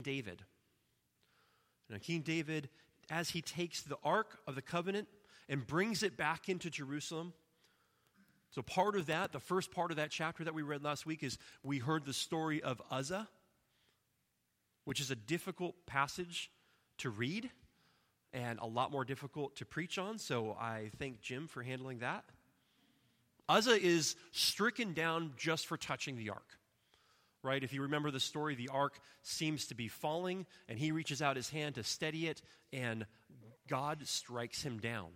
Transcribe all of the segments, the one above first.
David. Now, King David, as he takes the Ark of the Covenant and brings it back into Jerusalem, so part of that, the first part of that chapter that we read last week is we heard the story of Uzzah, which is a difficult passage to read and a lot more difficult to preach on, so I thank Jim for handling that. Uzzah is stricken down just for touching the ark, right? If you remember the story, the ark seems to be falling, and he reaches out his hand to steady it, and God strikes him down.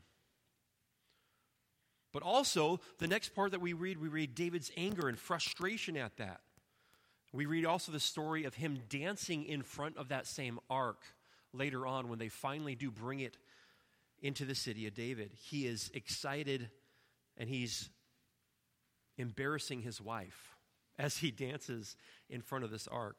But also, the next part that we read David's anger and frustration at that. We read also the story of him dancing in front of that same ark later on when they finally do bring it into the city of David. He is excited and he's embarrassing his wife as he dances in front of this ark.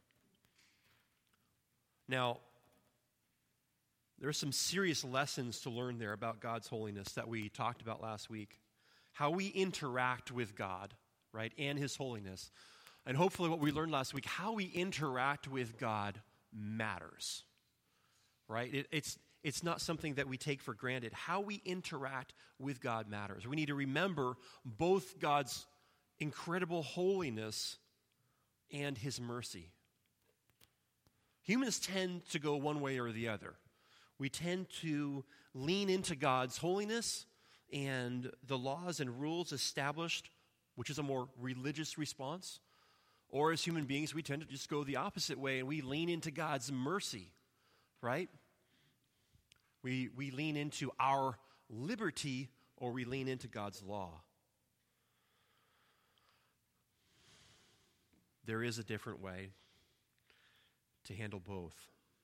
Now, there are some serious lessons to learn there about God's holiness that we talked about last week. How we interact with God, right, and his holiness. And hopefully what we learned last week, how we interact with God matters, right? It's not something that we take for granted. How we interact with God matters. We need to remember both God's incredible holiness and his mercy. Humans tend to go one way or the other. We tend to lean into God's holiness and the laws and rules established, which is a more religious response. Or as human beings, we tend to just go the opposite way and we lean into God's mercy, right? We lean into our liberty or we lean into God's law. There is a different way to handle both.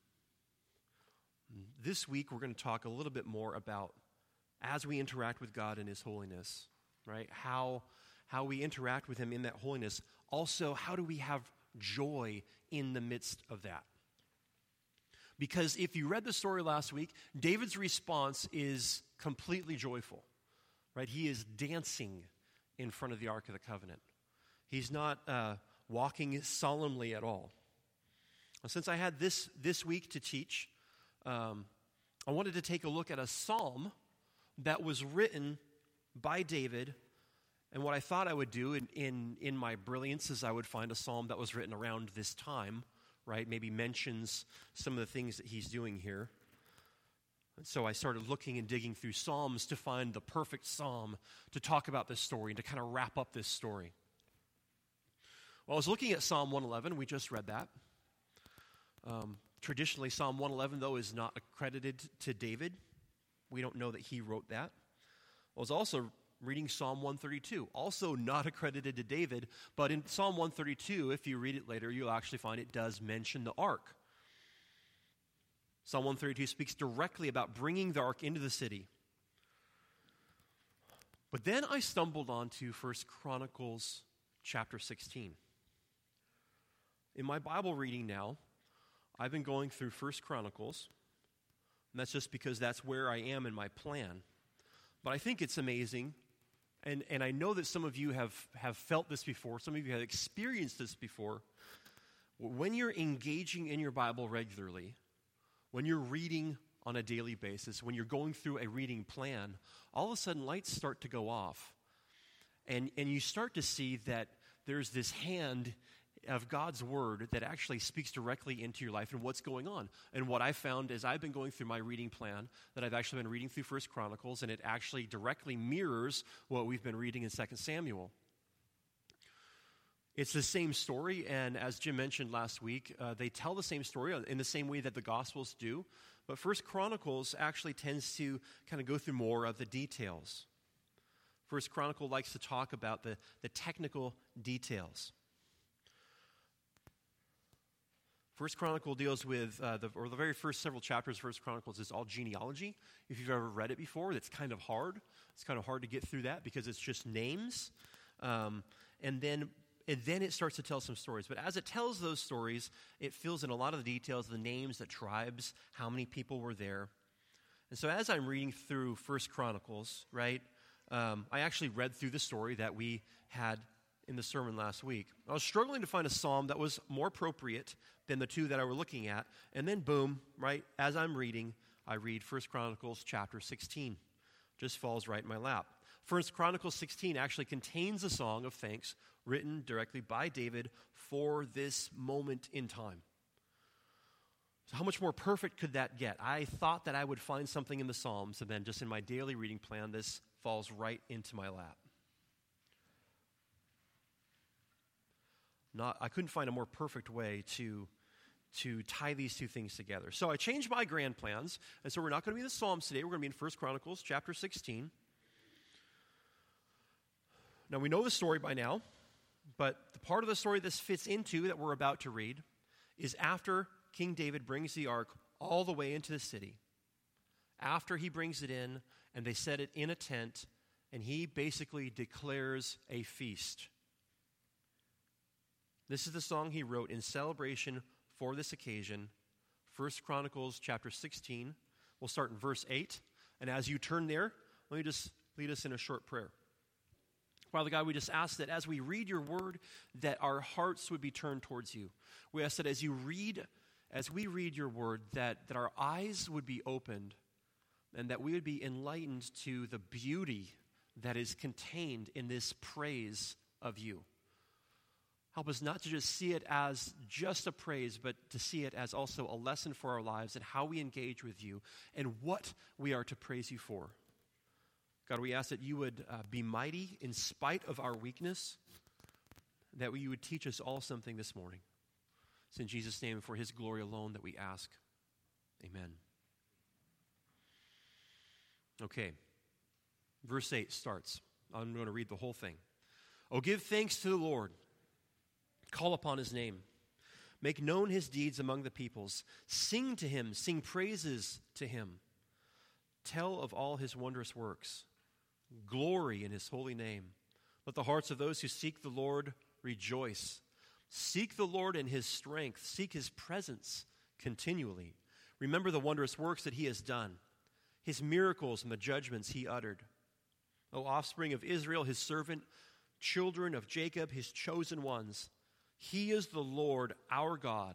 This week, we're going to talk a little bit more about as we interact with God and his holiness, right? How we interact with him in that holiness. Also, how do we have joy in the midst of that? Because if you read the story last week, David's response is completely joyful, right? He is dancing in front of the Ark of the Covenant. He's not walking solemnly at all. Since I had this week to teach, I wanted to take a look at a psalm that was written by David. And what I thought I would do in my brilliance is I would find a psalm that was written around this time, right? Maybe mentions some of the things that he's doing here. And so I started looking and digging through psalms to find the perfect psalm to talk about this story and to kind of wrap up this story. Well, I was looking at Psalm 111. We just read that. Traditionally, Psalm 111, though, is not accredited to David. We don't know that he wrote that. I was also reading Psalm 132, also not accredited to David, but in Psalm 132, if you read it later, you'll actually find it does mention the ark. Psalm 132 speaks directly about bringing the ark into the city. But then I stumbled onto 1 Chronicles chapter 16. In my Bible reading now, I've been going through 1 Chronicles, and that's just because that's where I am in my plan. But I think it's amazing, and I know that some of you have felt this before, some of you have experienced this before. When you're engaging in your Bible regularly, when you're reading on a daily basis, when you're going through a reading plan, all of a sudden lights start to go off. And you start to see that there's this hand of God's word that actually speaks directly into your life and what's going on. And what I found is I've been going through my reading plan, that I've actually been reading through 1 Chronicles, and it actually directly mirrors what we've been reading in 2 Samuel. It's the same story, and as Jim mentioned last week, they tell the same story in the same way that the Gospels do, but 1 Chronicles actually tends to kind of go through more of the details. 1 Chronicle likes to talk about the technical details. First Chronicle deals with, the very first several chapters of First Chronicles is all genealogy. If you've ever read it before, that's kind of hard. It's kind of hard to get through that because it's just names. And then it starts to tell some stories. But as it tells those stories, it fills in a lot of the details, the names, the tribes, how many people were there. And so as I'm reading through First Chronicles, right, I actually read through the story that we had in the sermon last week. I was struggling to find a psalm that was more appropriate than the two that I were looking at. And then boom, right, as I'm reading, I read 1 Chronicles chapter 16. Just falls right in my lap. 1 Chronicles 16 actually contains a song of thanks written directly by David for this moment in time. So how much more perfect could that get? I thought that I would find something in the Psalms, and then just in my daily reading plan, this falls right into my lap. I couldn't find a more perfect way to tie these two things together. So I changed my grand plans, and so we're not going to be in the Psalms today. We're going to be in 1 Chronicles chapter 16. Now, we know the story by now, but the part of the story this fits into that we're about to read is after King David brings the ark all the way into the city. After he brings it in, and they set it in a tent, and he basically declares a feast. This is the song he wrote in celebration for this occasion. 1 Chronicles chapter 16. We'll start in verse 8. And as you turn there, let me just lead us in a short prayer. Father God, we just ask that as we read your word, that our hearts would be turned towards you. We ask that as we read your word, that our eyes would be opened and that we would be enlightened to the beauty that is contained in this praise of you. Help us not to just see it as just a praise, but to see it as also a lesson for our lives and how we engage with you and what we are to praise you for. God, we ask that you would be mighty in spite of our weakness, that you would teach us all something this morning. It's in Jesus' name and for his glory alone that we ask. Amen. Okay, verse 8 starts. I'm going to read the whole thing. Oh, give thanks to the Lord. Call upon his name. Make known his deeds among the peoples. Sing to him. Sing praises to him. Tell of all his wondrous works. Glory in his holy name. Let the hearts of those who seek the Lord rejoice. Seek the Lord in his strength. Seek his presence continually. Remember the wondrous works that he has done, his miracles and the judgments he uttered. O offspring of Israel, his servant, children of Jacob, his chosen ones. He is the Lord, our God.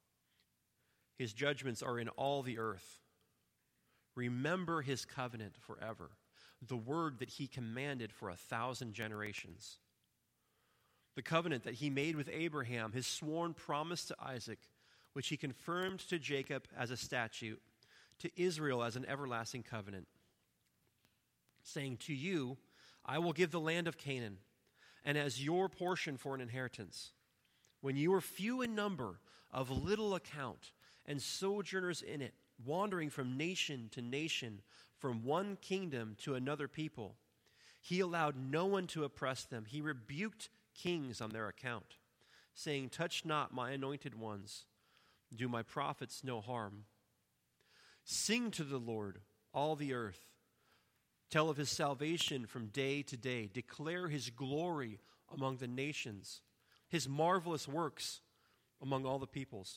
His judgments are in all the earth. Remember his covenant forever, the word that he commanded for 1,000 generations. The covenant that he made with Abraham, his sworn promise to Isaac, which he confirmed to Jacob as a statute, to Israel as an everlasting covenant, saying, to you, I will give the land of Canaan, and as your portion for an inheritance. When you were few in number, of little account, and sojourners in it, wandering from nation to nation, from one kingdom to another people, he allowed no one to oppress them. He rebuked kings on their account, saying, touch not my anointed ones. Do my prophets no harm. Sing to the Lord, all the earth. Tell of his salvation from day to day. Declare his glory among the nations, his marvelous works among all the peoples.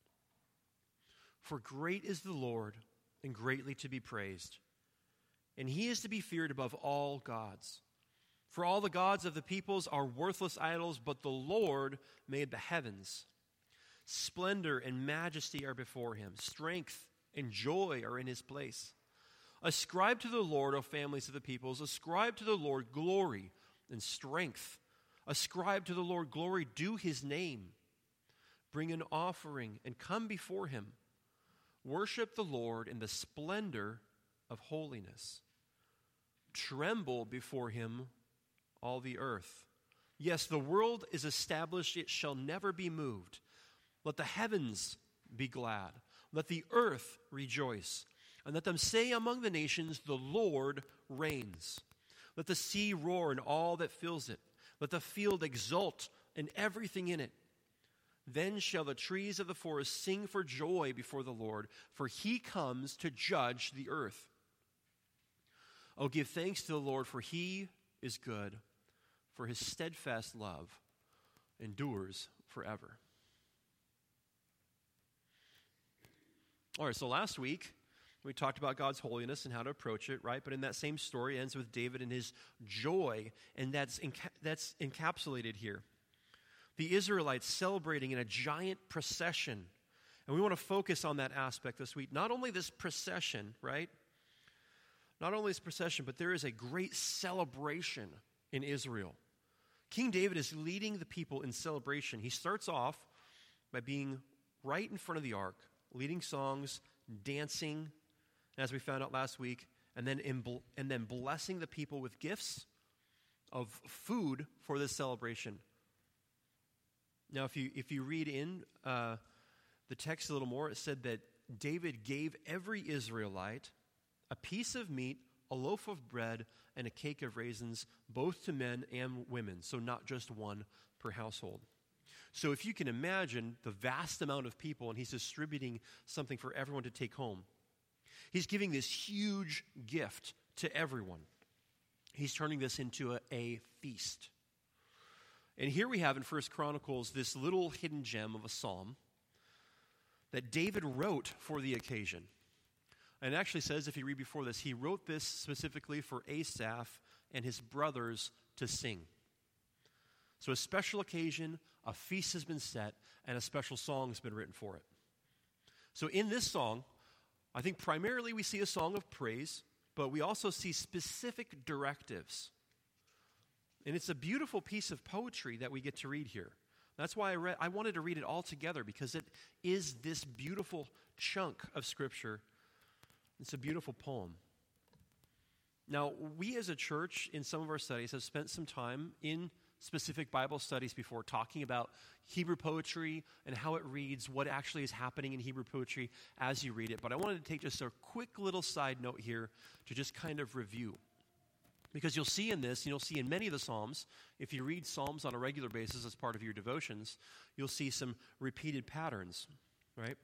For great is the Lord, and greatly to be praised, and he is to be feared above all gods. For all the gods of the peoples are worthless idols, but the Lord made the heavens. Splendor and majesty are before him. Strength and joy are in his place. Ascribe to the Lord, O families of the peoples. Ascribe to the Lord glory and strength. Ascribe to the Lord glory due his name. Bring an offering and come before him. Worship the Lord in the splendor of holiness. Tremble before him, all the earth. Yes, the world is established, it shall never be moved. Let the heavens be glad. Let the earth rejoice. And let them say among the nations, the Lord reigns. Let the sea roar and all that fills it. Let the field exult and everything in it. Then shall the trees of the forest sing for joy before the Lord, for he comes to judge the earth. Oh, give thanks to the Lord, for he is good, for his steadfast love endures forever. All right, so last week We talked about God's holiness and how to approach it, right? But in that same story, it ends with David and his joy, and that's encapsulated here. The Israelites celebrating in a giant procession. And we want to focus on that aspect this week. Not only this procession, right? Not only this procession, but there is a great celebration in Israel. King David is leading the people in celebration. He starts off by being right in front of the ark, leading songs, dancing, as we found out last week, and then blessing the people with gifts of food for this celebration. Now, if you read in the text a little more, it said that David gave every Israelite a piece of meat, a loaf of bread, and a cake of raisins, both to men and women, so not just one per household. So if you can imagine the vast amount of people, and he's distributing something for everyone to take home. He's giving this huge gift to everyone. He's turning this into a feast. And here we have in 1 Chronicles this little hidden gem of a psalm that David wrote for the occasion. And it actually says, if you read before this, he wrote this specifically for Asaph and his brothers to sing. So a special occasion, a feast has been set, and a special song has been written for it. So in this song, I think primarily we see a song of praise, but we also see specific directives. And it's a beautiful piece of poetry that we get to read here. That's why I wanted to read it all together, because it is this beautiful chunk of Scripture. It's a beautiful poem. Now, we as a church in some of our studies have spent some time in specific Bible studies before talking about Hebrew poetry and how it reads, what actually is happening in Hebrew poetry as you read it. But I wanted to take just a quick little side note here to just kind of review. Because you'll see in this, and you'll see in many of the Psalms, if you read Psalms on a regular basis as part of your devotions, you'll see some repeated patterns, right?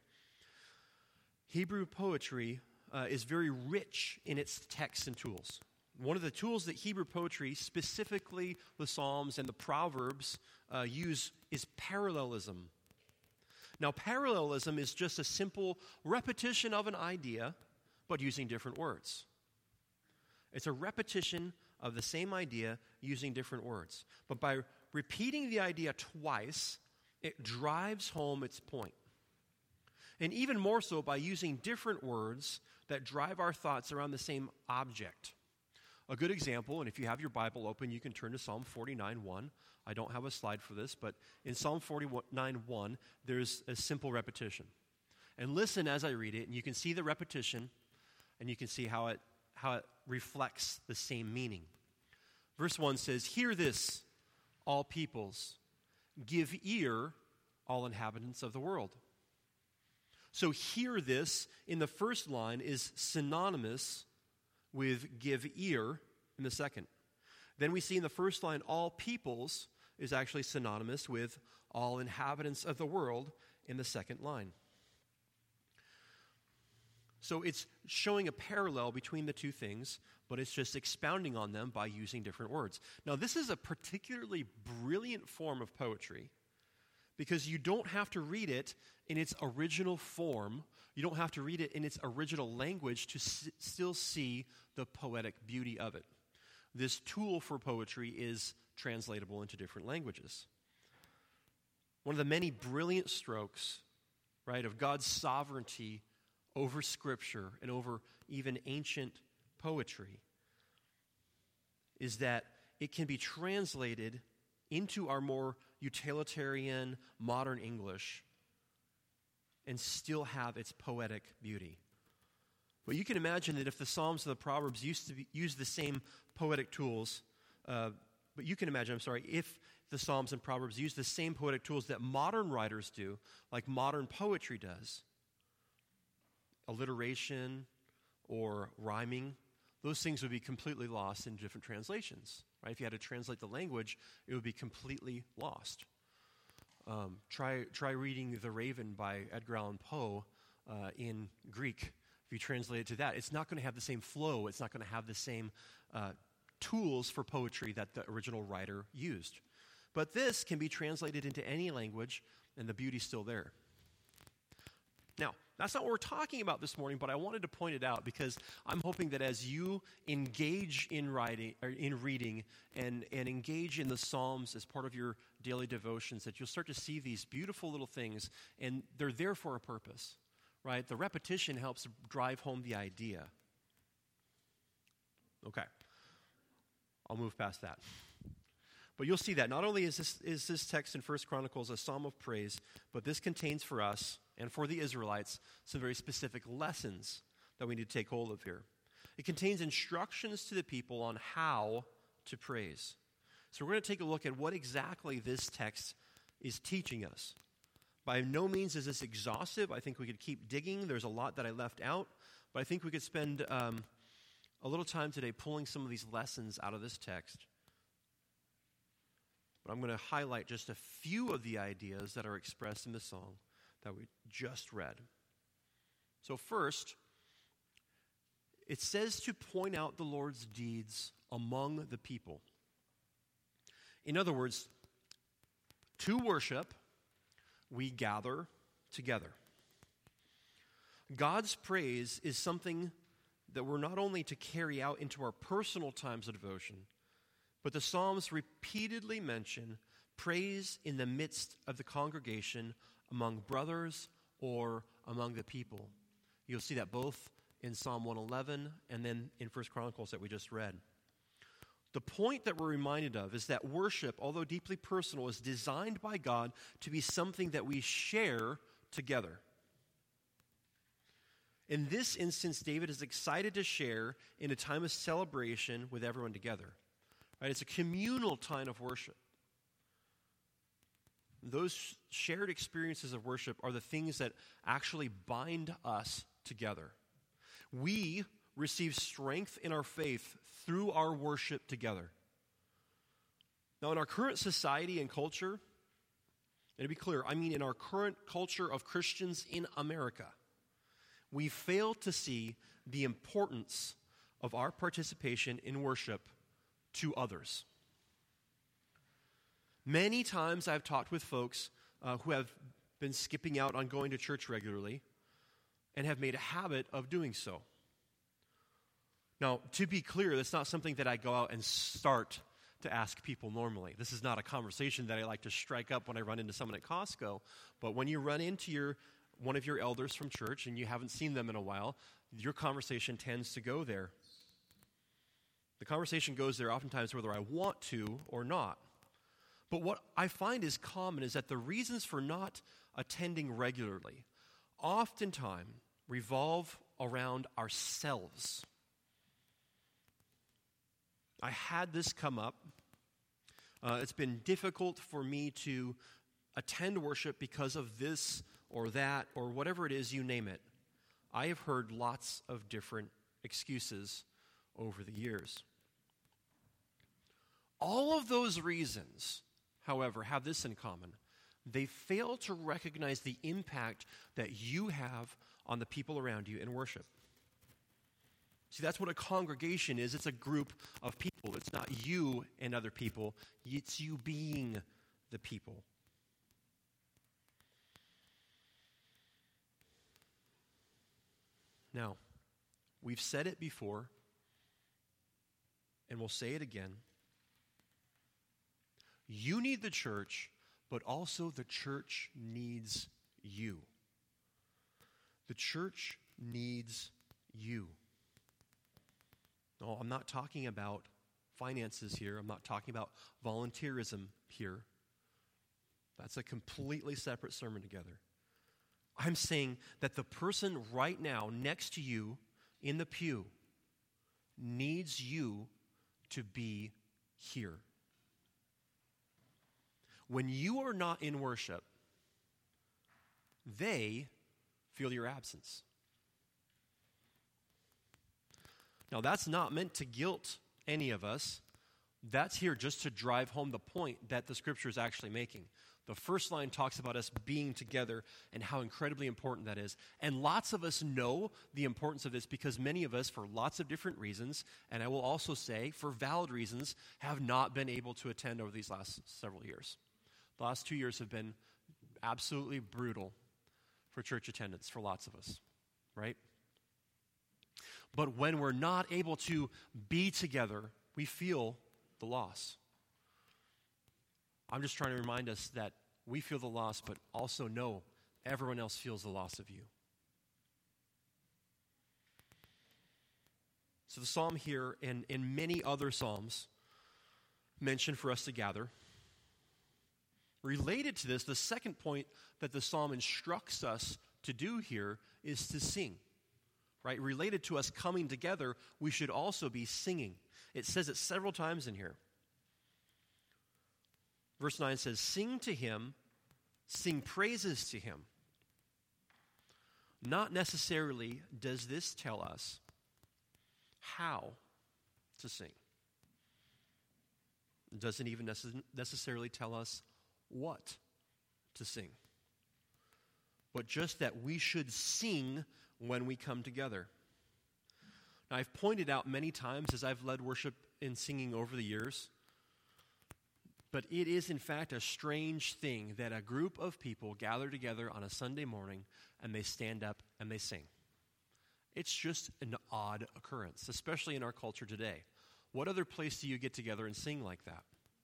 Hebrew poetry is very rich in its texts and tools. One of the tools that Hebrew poetry, specifically the Psalms and the Proverbs, use is parallelism. Now, parallelism is just a simple repetition of an idea, but using different words. It's a repetition of the same idea using different words. But by repeating the idea twice, it drives home its point. And even more so by using different words that drive our thoughts around the same object. A good example, and if you have your Bible open, you can turn to Psalm 49:1. I don't have a slide for this, but in Psalm 49:1, there's a simple repetition. And listen as I read it, and you can see the repetition, and you can see how it reflects the same meaning. Verse 1 says, "Hear this, all peoples. Give ear, all inhabitants of the world." So hear this in the first line is synonymous with give ear in the second. Then we see in the first line, all peoples is actually synonymous with all inhabitants of the world in the second line. So it's showing a parallel between the two things, but it's just expounding on them by using different words. Now, this is a particularly brilliant form of poetry because you don't have to read it in its original form. You don't have to read it in its original language to still see the poetic beauty of it. This tool for poetry is translatable into different languages. One of the many brilliant strokes, right, of God's sovereignty over Scripture and over even ancient poetry is that it can be translated into our more utilitarian, modern English and still have its poetic beauty. But you can imagine that if the Psalms and the Proverbs used to use the same poetic tools, if the Psalms and Proverbs use the same poetic tools that modern writers do, like modern poetry does, alliteration or rhyming, those things would be completely lost in different translations. Right? If you had to translate the language, it would be completely lost. Try reading The Raven by Edgar Allan Poe in Greek. If you translate it to that, it's not going to have the same flow. It's not going to have the same tools for poetry that the original writer used. But this can be translated into any language, and the beauty's still there. Now, That's not what we're talking about this morning, but I wanted to point it out because I'm hoping that as you engage in reading and engage in the Psalms as part of your daily devotions, that you'll start to see these beautiful little things, and they're there for a purpose, right? The repetition helps drive home the idea. Okay. I'll move past that. But you'll see that not only is this text in 1 Chronicles a psalm of praise, but this contains for us and for the Israelites some very specific lessons that we need to take hold of here. It contains instructions to the people on how to praise. So we're going to take a look at what exactly this text is teaching us. By no means is this exhaustive. I think we could keep digging. There's a lot that I left out, but I think we could spend a little time today pulling some of these lessons out of this text. But I'm going to highlight just a few of the ideas that are expressed in the song that we just read. So first, it says to point out the Lord's deeds among the people. In other words, to worship, we gather together. God's praise is something that we're not only to carry out into our personal times of devotion, but the Psalms repeatedly mention praise in the midst of the congregation among brothers or among the people. You'll see that both in Psalm 111 and then in 1 Chronicles that we just read. The point that we're reminded of is that worship, although deeply personal, is designed by God to be something that we share together. In this instance, David is excited to share in a time of celebration with everyone together. Right? It's a communal time of worship. Those shared experiences of worship are the things that actually bind us together. We receive strength in our faith through our worship together. Now, in our current society and culture, and to be clear, I mean in our current culture of Christians in America, we fail to see the importance of our participation in worship to others. Many times I've talked with folks who have been skipping out on going to church regularly and have made a habit of doing so. Now, to be clear, that's not something that I go out and start to ask people normally. This is not a conversation that I like to strike up when I run into someone at Costco. But when you run into one of your elders from church and you haven't seen them in a while, your conversation tends to go there. The conversation goes there oftentimes whether I want to or not. But what I find is common is that the reasons for not attending regularly oftentimes revolve around ourselves. I had this come up. It's been difficult for me to attend worship because of this or that or whatever it is, you name it. I have heard lots of different excuses over the years. All of those reasons, however, have this in common. They fail to recognize the impact that you have on the people around you in worship. See, that's what a congregation is. It's a group of people. It's not you and other people. It's you being the people. Now, we've said it before, and we'll say it again. You need the church, but also the church needs you. The church needs you. No, I'm not talking about finances here. I'm not talking about volunteerism here. That's a completely separate sermon together. I'm saying that the person right now next to you in the pew needs you to be here. When you are not in worship, they feel your absence. Now, that's not meant to guilt any of us. That's here just to drive home the point that the Scripture is actually making. The first line talks about us being together and how incredibly important that is. And lots of us know the importance of this because many of us, for lots of different reasons, and I will also say for valid reasons, have not been able to attend over these last several years. The last 2 years have been absolutely brutal for church attendance for lots of us, right? But when we're not able to be together, we feel the loss. I'm just trying to remind us that we feel the loss, but also know everyone else feels the loss of you. So the psalm here and many other psalms mention for us to gather. Related to this, the second point that the psalm instructs us to do here is to sing. Right? Related to us coming together, we should also be singing. It says it several times in here. Verse 9 says, "Sing to him, sing praises to him." Not necessarily does this tell us how to sing. It doesn't even necessarily tell us what to sing. But just that we should sing when we come together. Now, I've pointed out many times as I've led worship in singing over the years, but it is in fact a strange thing that a group of people gather together on a Sunday morning and they stand up and they sing. It's just an odd occurrence, especially in our culture today. What other place do you get together and sing like that?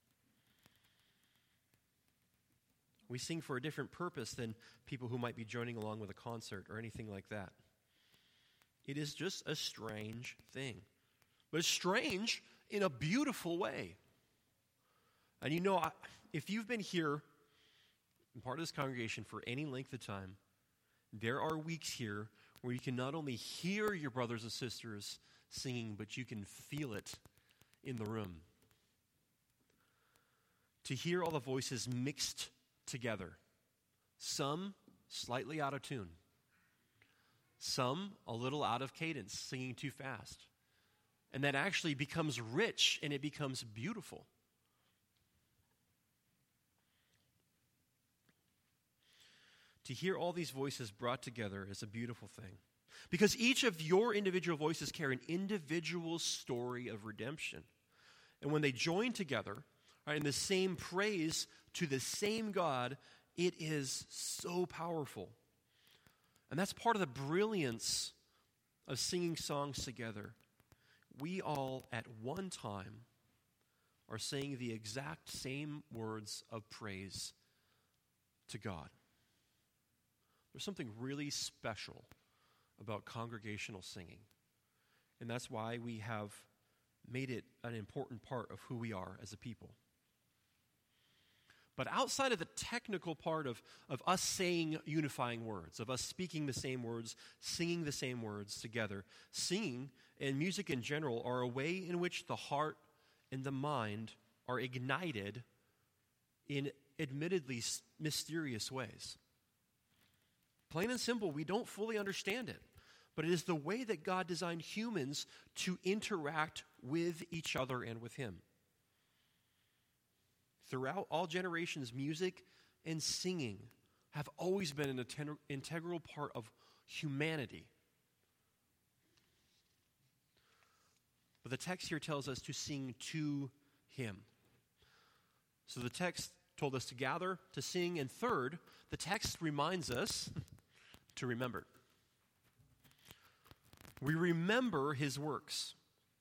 We sing for a different purpose than people who might be joining along with a concert or anything like that. It is just a strange thing. But it's strange in a beautiful way. And you know, if you've been here, part of this congregation for any length of time, there are weeks here where you can not only hear your brothers and sisters singing, but you can feel it in the room. To hear all the voices mixed together, some slightly out of tune, some a little out of cadence, singing too fast. And that actually becomes rich and it becomes beautiful. To hear all these voices brought together is a beautiful thing. Because each of your individual voices carry an individual story of redemption. And when they join together, right, in the same praise to the same God, it is so powerful. And that's part of the brilliance of singing songs together. We all at one time are saying the exact same words of praise to God. There's something really special about congregational singing. And that's why we have made it an important part of who we are as a people. But outside of the technical part of us saying unifying words, of us speaking the same words, singing the same words together, singing and music in general are a way in which the heart and the mind are ignited in admittedly mysterious ways. Plain and simple, we don't fully understand it, but it is the way that God designed humans to interact with each other and with Him. Throughout all generations, music and singing have always been an integral part of humanity. But the text here tells us to sing to Him. So the text told us to gather, to sing, and third, the text reminds us to remember. We remember His works,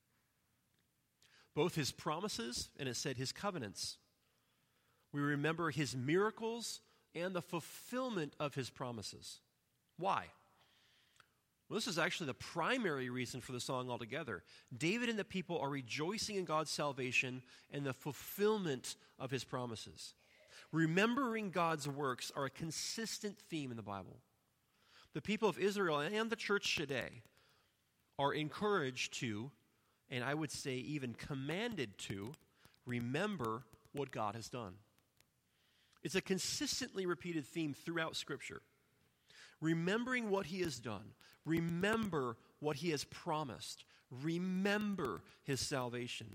both His promises, and it said His covenants. We remember His miracles and the fulfillment of His promises. Why? Well, this is actually the primary reason for the song altogether. David and the people are rejoicing in God's salvation and the fulfillment of His promises. Remembering God's works are a consistent theme in the Bible. The people of Israel and the church today are encouraged to, and I would say even commanded to, remember what God has done. It's a consistently repeated theme throughout Scripture. Remembering what He has done. Remember what He has promised. Remember His salvation.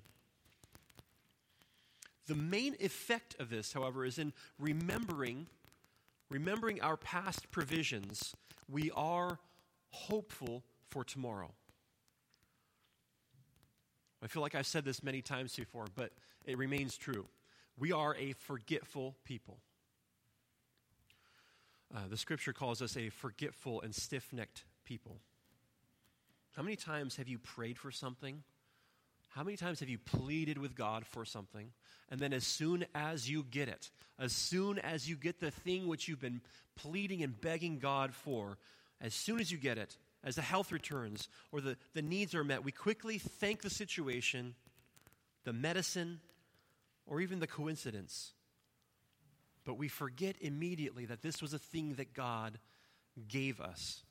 The main effect of this, however, is in remembering our past provisions. We are hopeful for tomorrow. I feel like I've said this many times before, but it remains true. We are a forgetful people. The scripture calls us a forgetful and stiff-necked people. How many times have you prayed for something? How many times have you pleaded with God for something? And then as soon as you get it, as soon as you get the thing which you've been pleading and begging God for, as soon as you get it, as the health returns or the needs are met, we quickly thank the situation, the medicine, or even the coincidence. But we forget immediately that this was a thing that God gave us.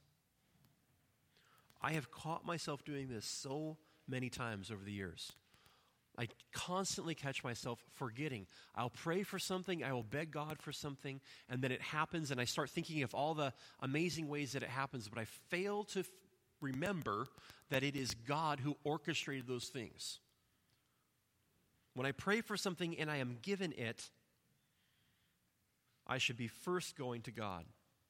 I have caught myself doing this so many times over the years. I constantly catch myself forgetting. I'll pray for something, I will beg God for something, and then it happens, and I start thinking of all the amazing ways that it happens, but I fail to remember that it is God who orchestrated those things. When I pray for something and I am given it, I should be first going to God.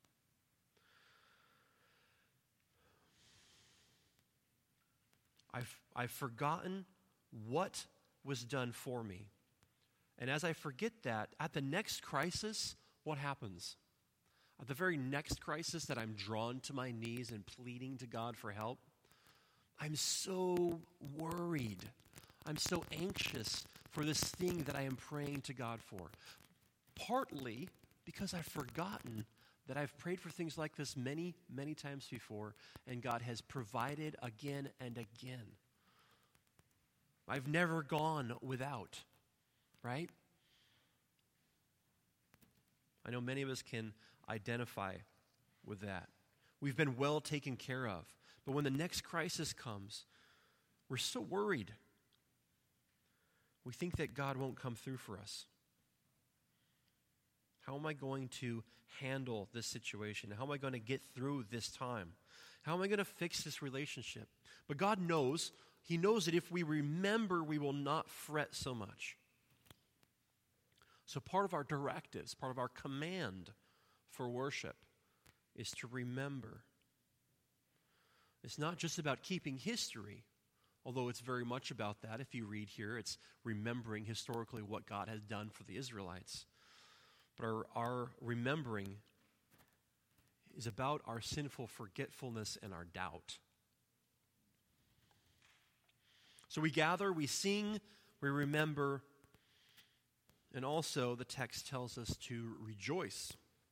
I've forgotten what was done for me. And as I forget that, at the next crisis, what happens? At the very next crisis that I'm drawn to my knees and pleading to God for help, I'm so worried. I'm so anxious for this thing that I am praying to God for. Partly because I've forgotten that I've prayed for things like this many, many times before, and God has provided again and again. I've never gone without, right? I know many of us can identify with that. We've been well taken care of. But when the next crisis comes, we're so worried. We think that God won't come through for us. How am I going to handle this situation? How am I going to get through this time? How am I going to fix this relationship? But God knows. He knows that if we remember, we will not fret so much. So part of our directives, part of our command for worship is to remember. It's not just about keeping history, although it's very much about that. If you read here, it's remembering historically what God has done for the Israelites. But our remembering is about our sinful forgetfulness and our doubt. So we gather, we sing, we remember, and also the text tells us to rejoice.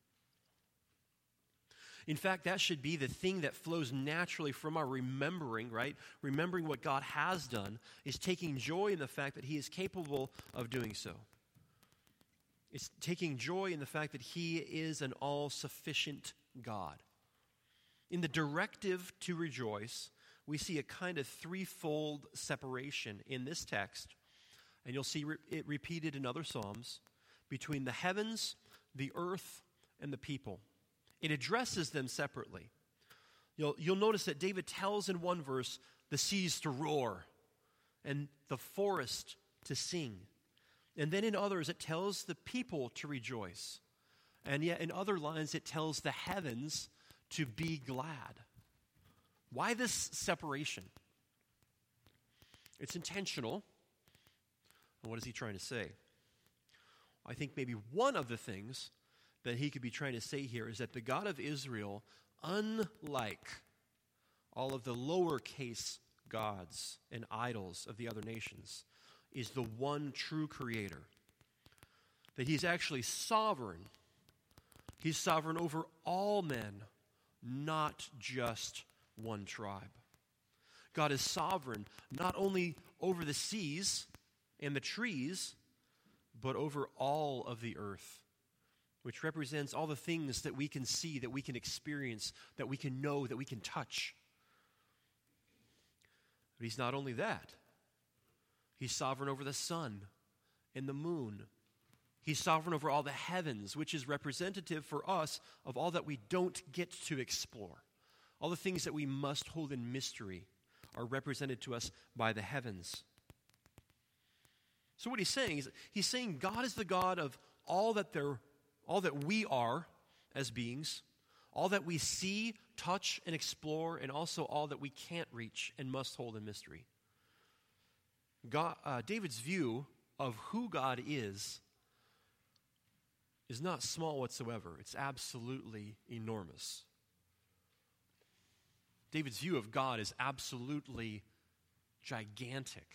In fact, that should be the thing that flows naturally from our remembering, right? Remembering what God has done is taking joy in the fact that He is capable of doing so. It's taking joy in the fact that He is an all-sufficient God. In the directive to rejoice, we see a kind of threefold separation in this text, and you'll see it repeated in other Psalms, between the heavens, the earth, and the people. It addresses them separately. You'll notice that David tells in one verse the seas to roar and the forest to sing. And then in others it tells the people to rejoice. And yet in other lines it tells the heavens to be glad. Why this separation? It's intentional. And what is he trying to say? I think maybe one of the things that he could be trying to say here is that the God of Israel, unlike all of the lowercase gods and idols of the other nations, is the one true creator. That he's actually sovereign. He's sovereign over all men, not just one tribe. God is sovereign not only over the seas and the trees, but over all of the earth, which represents all the things that we can see, that we can experience, that we can know, that we can touch. But he's not only that. He's sovereign over the sun and the moon. He's sovereign over all the heavens, which is representative for us of all that we don't get to explore. All the things that we must hold in mystery are represented to us by the heavens. So what he's saying is, he's saying God is the God of all that we are as beings, all that we see, touch, and explore, and also all that we can't reach and must hold in mystery. David's view of who God is is not small whatsoever. It's absolutely enormous. David's view of God is absolutely gigantic.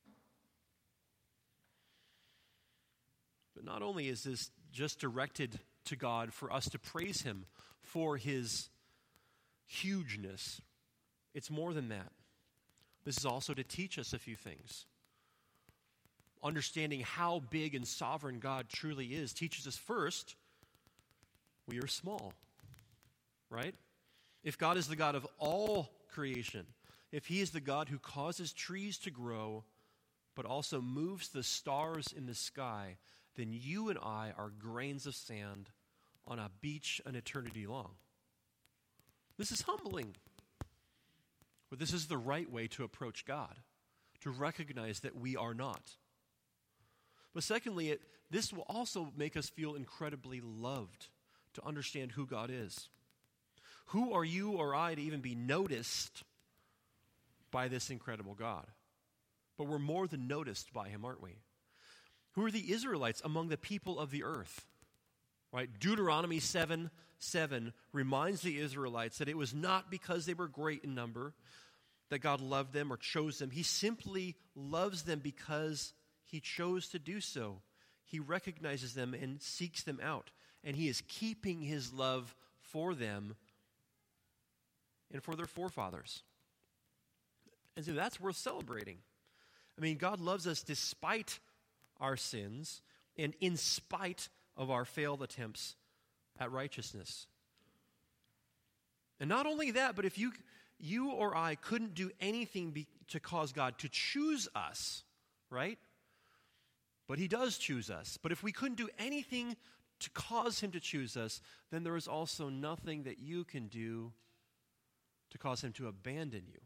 But not only is this just directed to God for us to praise him for his hugeness, it's more than that. This is also to teach us a few things. Understanding how big and sovereign God truly is teaches us first, we are small, right? If God is the God of all creation, if he is the God who causes trees to grow, but also moves the stars in the sky, then you and I are grains of sand on a beach an eternity long. This is humbling. But this is the right way to approach God, to recognize that we are not. But secondly, this will also make us feel incredibly loved, to understand who God is. Who are you or I to even be noticed by this incredible God? But we're more than noticed by him, aren't we? Who are the Israelites among the people of the earth? Right? Deuteronomy 7:7 reminds the Israelites that it was not because they were great in number that God loved them or chose them. He simply loves them because he chose to do so. He recognizes them and seeks them out. And he is keeping his love for them and for their forefathers. And so that's worth celebrating. I mean, God loves us despite our sins and in spite of our failed attempts at righteousness. And not only that, but if you or I couldn't do anything to cause God to choose us, right? But he does choose us. But if we couldn't do anything to cause him to choose us, then there is also nothing that you can do to cause him to abandon you.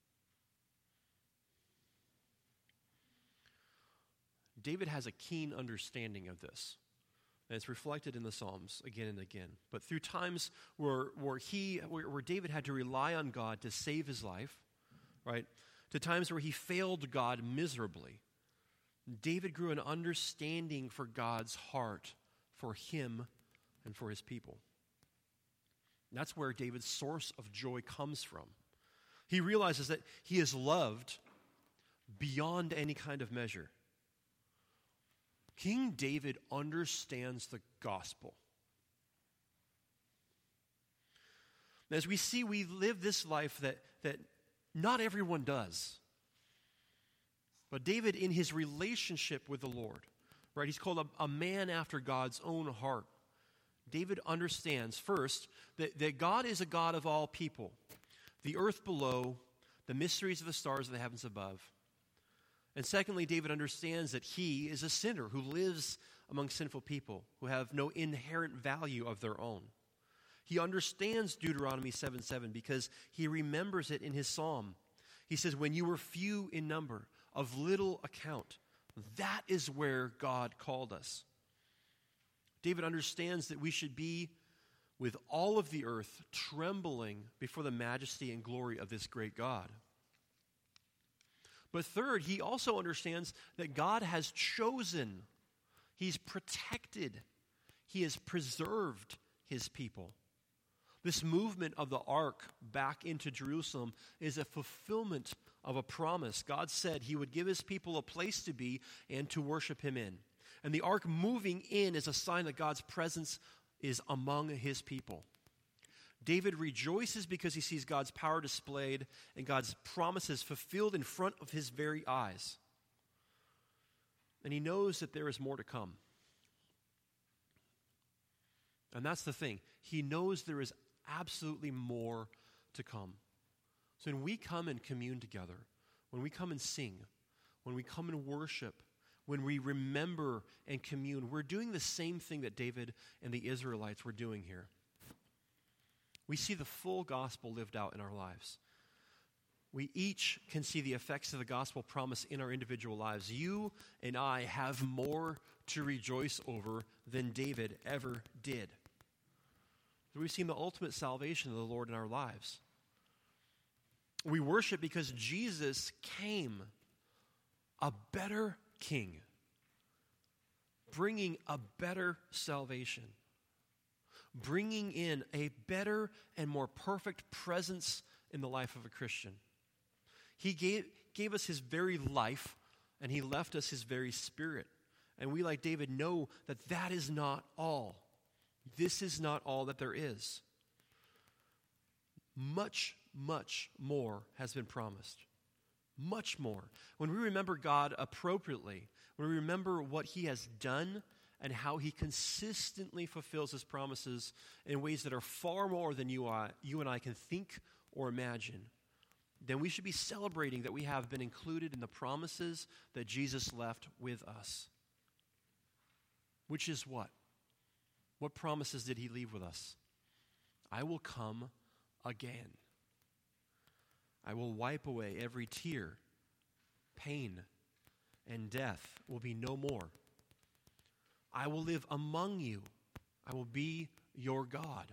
David has a keen understanding of this. And it's reflected in the Psalms again and again. But through times where David had to rely on God to save his life, right, to times where he failed God miserably, David grew an understanding for God's heart for him and for his people. And that's where David's source of joy comes from. He realizes that he is loved beyond any kind of measure. King David understands the gospel. As we see, we live this life that not everyone does. But David, in his relationship with the Lord, right, he's called a man after God's own heart. David understands, first, that God is a God of all people, the earth below, the mysteries of the stars of the heavens above. And secondly, David understands that he is a sinner who lives among sinful people who have no inherent value of their own. He understands Deuteronomy 7:7 because he remembers it in his psalm. He says, when you were few in number, of little account, that is where God called us. David understands that we should be with all of the earth trembling before the majesty and glory of this great God. But third, he also understands that God has chosen, he's protected, he has preserved his people. This movement of the ark back into Jerusalem is a fulfillment of a promise. God said he would give his people a place to be and to worship him in. And the ark moving in is a sign that God's presence is among his people. David rejoices because he sees God's power displayed and God's promises fulfilled in front of his very eyes. And he knows that there is more to come. And that's the thing. He knows there is absolutely more to come. So when we come and commune together, when we come and sing, when we come and worship, when we remember and commune, we're doing the same thing that David and the Israelites were doing here. We see the full gospel lived out in our lives. We each can see the effects of the gospel promise in our individual lives. You and I have more to rejoice over than David ever did. We've seen the ultimate salvation of the Lord in our lives. We worship because Jesus came, a better king, bringing a better salvation, bringing in a better and more perfect presence in the life of a Christian. He gave us his very life, and he left us his very spirit. And we, like David, know that that is not all. This is not all that there is. Much, much more has been promised. Much more. When we remember God appropriately, when we remember what he has done and how he consistently fulfills his promises in ways that are far more than you and I can think or imagine, then we should be celebrating that we have been included in the promises that Jesus left with us. Which is what? What promises did he leave with us? I will come again. I will wipe away every tear. Pain and death will be no more. I will live among you. I will be your God.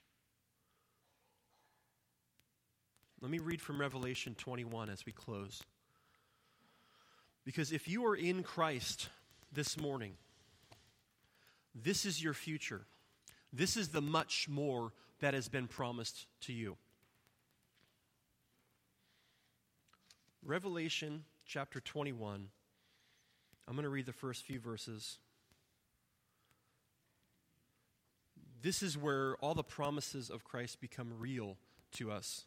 Let me read from Revelation 21 as we close. Because if you are in Christ this morning, this is your future. This is the much more that has been promised to you. Revelation chapter 21. I'm going to read the first few verses. This is where all the promises of Christ become real to us.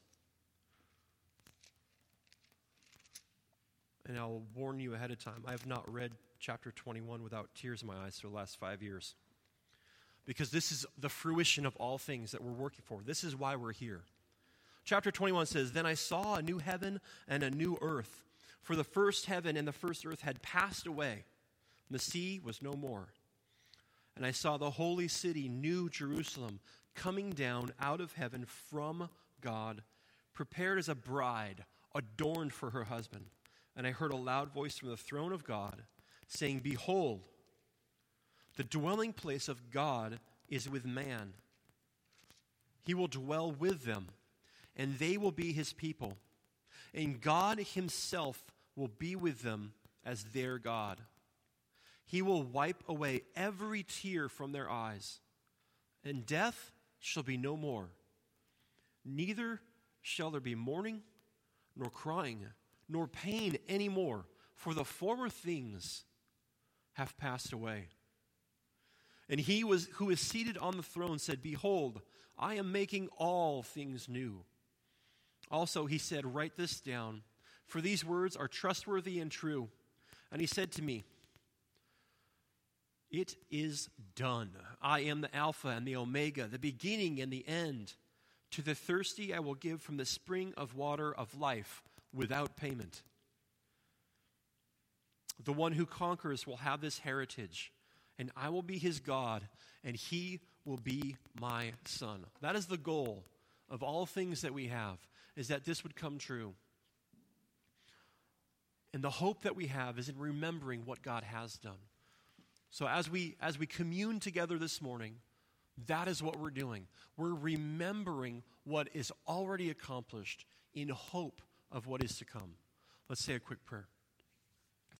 And I'll warn you ahead of time, I have not read chapter 21 without tears in my eyes for the last 5 years. Because this is the fruition of all things that we're working for. This is why we're here. Chapter 21 says, "Then I saw a new heaven and a new earth, for the first heaven and the first earth had passed away, and the sea was no more. And I saw the holy city, New Jerusalem, coming down out of heaven from God, prepared as a bride, adorned for her husband. And I heard a loud voice from the throne of God, saying, Behold, the dwelling place of God is with man. He will dwell with them, and they will be his people. And God himself will be with them as their God. He will wipe away every tear from their eyes, and death shall be no more. Neither shall there be mourning, nor crying, nor pain any more, for the former things have passed away. And he who is seated on the throne said, Behold, I am making all things new. Also he said, Write this down, for these words are trustworthy and true. And he said to me, It is done. I am the Alpha and the Omega, the beginning and the end. To the thirsty I will give from the spring of water of life without payment. The one who conquers will have this heritage, and I will be his God, and he will be my son." That is the goal of all things that we have, is that this would come true. And the hope that we have is in remembering what God has done. So as we commune together this morning, that is what we're doing. We're remembering what is already accomplished in hope of what is to come. Let's say a quick prayer.